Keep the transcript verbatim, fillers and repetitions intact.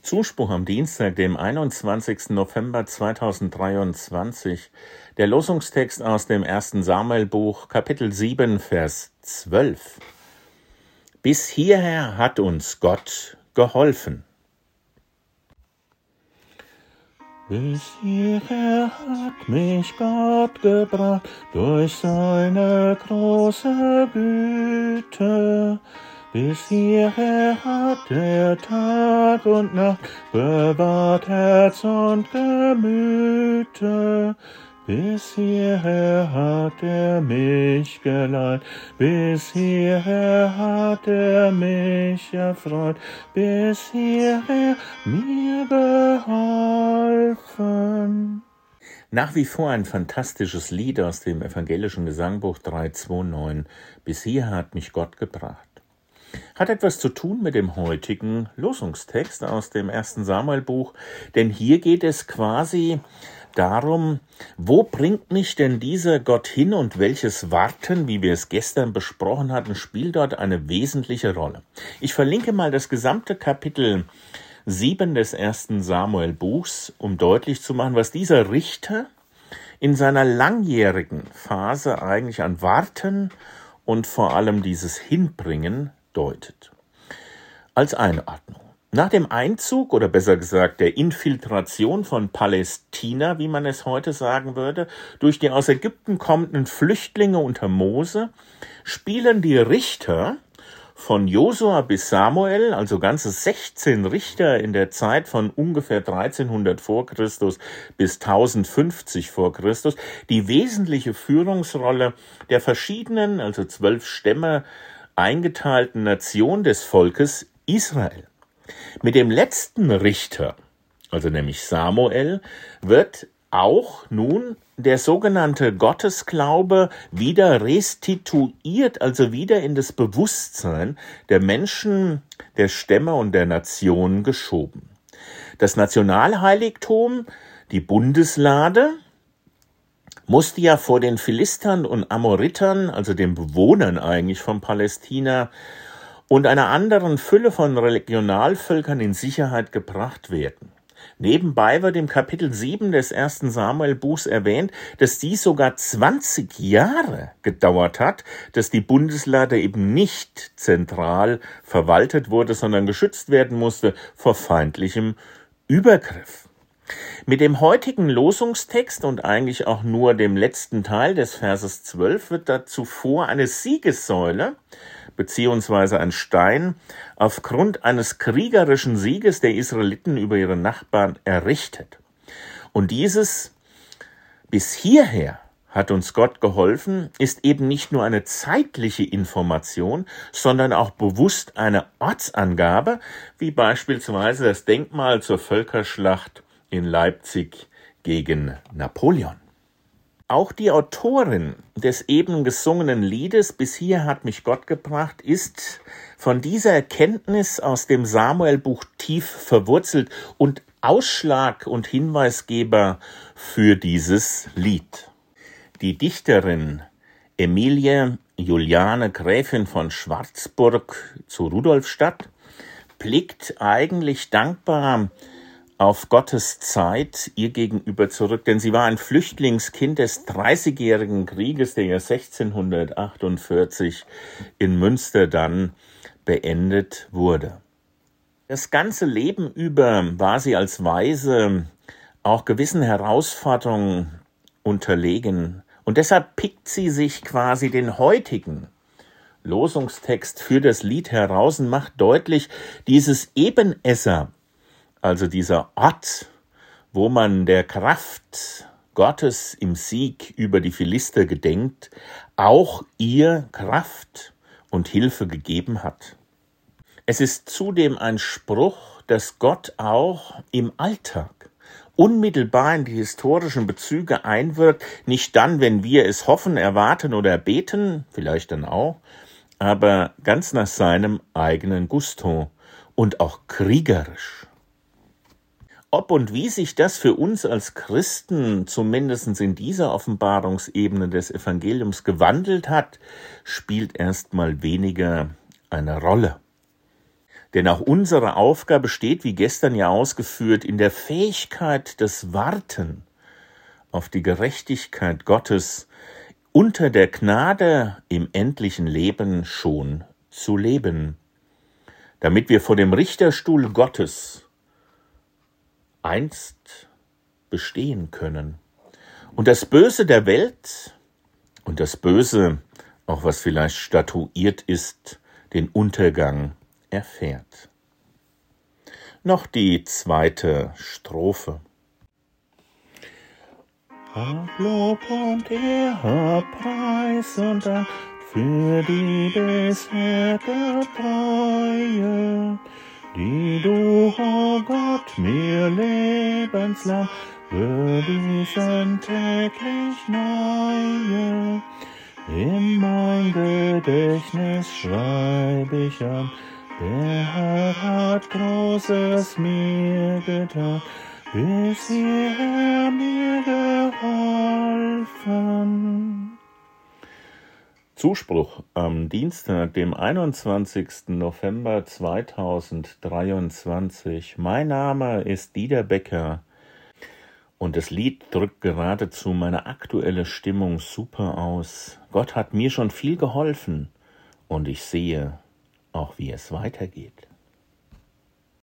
Zuspruch am Dienstag, dem einundzwanzigsten November zweitausenddreiundzwanzig. Der Losungstext aus dem ersten Samuelbuch, Kapitel sieben, Vers zwölf. Bis hierher hat uns Gott geholfen. Bis hierher hat mich Gott gebracht durch seine große Güte. Bis hierher hat er Tag und Nacht bewahrt Herz und Gemüte. Bis hierher hat er mich geleitet, bis hierher hat er mich erfreut, bis hierher mir geholfen. Nach wie vor ein fantastisches Lied aus dem evangelischen Gesangbuch drei zwei neun. Bis hier hat mich Gott gebracht. Hat etwas zu tun mit dem heutigen Losungstext aus dem ersten Samuelbuch, denn hier geht es quasi darum, wo bringt mich denn dieser Gott hin und welches Warten, wie wir es gestern besprochen hatten, spielt dort eine wesentliche Rolle. Ich verlinke mal das gesamte Kapitel sieben des ersten Samuelbuchs, um deutlich zu machen, was dieser Richter in seiner langjährigen Phase eigentlich an Warten und vor allem dieses Hinbringen deutet. Als Einordnung. Nach dem Einzug, oder besser gesagt der Infiltration von Palästina, wie man es heute sagen würde, durch die aus Ägypten kommenden Flüchtlinge unter Mose, spielen die Richter von Josua bis Samuel, also ganze sechzehn Richter in der Zeit von ungefähr dreizehnhundert vor Christus bis tausendfünfzig vor Christus, die wesentliche Führungsrolle der verschiedenen, also zwölf Stämme, eingeteilten Nation des Volkes Israel. Mit dem letzten Richter, also nämlich Samuel, wird auch nun der sogenannte Gottesglaube wieder restituiert, also wieder in das Bewusstsein der Menschen, der Stämme und der Nationen geschoben. Das Nationalheiligtum, die Bundeslade, musste ja vor den Philistern und Amoritern, also den Bewohnern eigentlich von Palästina, und einer anderen Fülle von Regionalvölkern in Sicherheit gebracht werden. Nebenbei wird im Kapitel sieben des ersten Samuelbuchs erwähnt, dass dies sogar zwanzig Jahre gedauert hat, dass die Bundeslade eben nicht zentral verwaltet wurde, sondern geschützt werden musste vor feindlichem Übergriff. Mit dem heutigen Losungstext und eigentlich auch nur dem letzten Teil des Verses zwölf wird da zuvor eine Siegessäule beziehungsweise ein Stein aufgrund eines kriegerischen Sieges der Israeliten über ihre Nachbarn errichtet. Und dieses bis hierher hat uns Gott geholfen, ist eben nicht nur eine zeitliche Information, sondern auch bewusst eine Ortsangabe, wie beispielsweise das Denkmal zur Völkerschlacht in Leipzig gegen Napoleon. Auch die Autorin des eben gesungenen Liedes Bis hier hat mich Gott gebracht ist von dieser Erkenntnis aus dem Samuelbuch tief verwurzelt und Ausschlag und Hinweisgeber für dieses Lied. Die Dichterin Emilie Juliane Gräfin von Schwarzburg zu Rudolfstadt blickt eigentlich dankbar auf Gottes Zeit ihr gegenüber zurück, denn sie war ein Flüchtlingskind des Dreißigjährigen Krieges, der ja sechzehnhundertachtundvierzig in Münster dann beendet wurde. Das ganze Leben über war sie als Waise auch gewissen Herausforderungen unterlegen und deshalb pickt sie sich quasi den heutigen Losungstext für das Lied heraus und macht deutlich, dieses Ebenezer, also dieser Ort, wo man der Kraft Gottes im Sieg über die Philister gedenkt, auch ihr Kraft und Hilfe gegeben hat. Es ist zudem ein Spruch, dass Gott auch im Alltag unmittelbar in die historischen Bezüge einwirkt, nicht dann, wenn wir es hoffen, erwarten oder beten, vielleicht dann auch, aber ganz nach seinem eigenen Gusto und auch kriegerisch. Ob und wie sich das für uns als Christen zumindest in dieser Offenbarungsebene des Evangeliums gewandelt hat, spielt erstmal weniger eine Rolle. Denn auch unsere Aufgabe steht, wie gestern ja ausgeführt, in der Fähigkeit des Warten auf die Gerechtigkeit Gottes unter der Gnade im endlichen Leben schon zu leben, damit wir vor dem Richterstuhl Gottes einst bestehen können und das Böse der Welt und das Böse, auch was vielleicht statuiert ist, den Untergang erfährt. Noch die zweite Strophe. Hab Lob und Ehre, Preis und Dank für die bisherige Treue, die du, o oh Gott, mir lebenslang bewiesen täglich neue. In mein Gedächtnis schreib ich an, der Herr hat Großes mir getan, bis hierher mir geholfen. Zuspruch am Dienstag, dem einundzwanzigsten November zweitausenddreiundzwanzig. Mein Name ist Dieter Becker und das Lied drückt geradezu meine aktuelle Stimmung super aus. Gott hat mir schon viel geholfen und ich sehe auch, wie es weitergeht.